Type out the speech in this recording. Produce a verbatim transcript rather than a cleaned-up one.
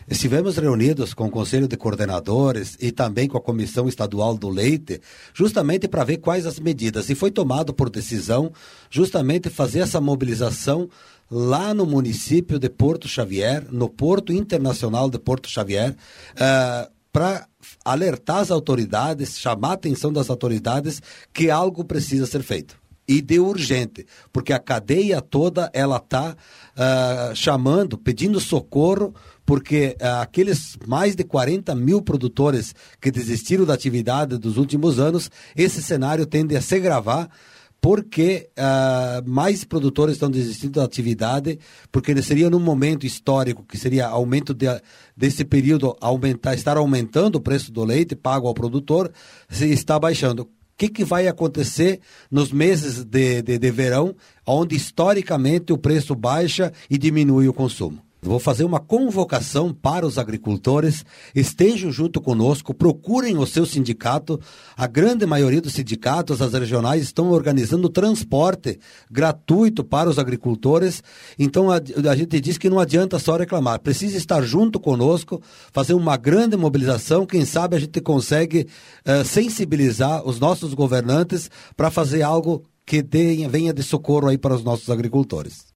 Estivemos reunidos com o Conselho de Coordenadores e também com a Comissão Estadual do Leite, justamente para ver quais as medidas. E foi tomado por decisão justamente fazer essa mobilização lá no município de Porto Xavier, no Porto Internacional de Porto Xavier, uh, para alertar as autoridades, chamar a atenção das autoridades que algo precisa ser feito. E de urgente, porque a cadeia toda ela está uh, chamando, pedindo socorro, porque uh, aqueles mais de quarenta mil produtores que desistiram da atividade dos últimos anos, esse cenário tende a se agravar, porque uh, mais produtores estão desistindo da atividade, porque seria num momento histórico, que seria aumento de, desse período, aumentar, estar aumentando o preço do leite pago ao produtor, se está baixando. O que, que vai acontecer nos meses de, de, de verão, onde historicamente o preço baixa e diminui o consumo? Vou fazer uma convocação para os agricultores, estejam junto conosco, procurem o seu sindicato. A grande maioria dos sindicatos, as regionais, estão organizando transporte gratuito para os agricultores. Então a, a gente diz que não adianta só reclamar, precisa estar junto conosco, fazer uma grande mobilização. Quem sabe a gente consegue uh, sensibilizar os nossos governantes para fazer algo que dê, venha de socorro aí para os nossos agricultores.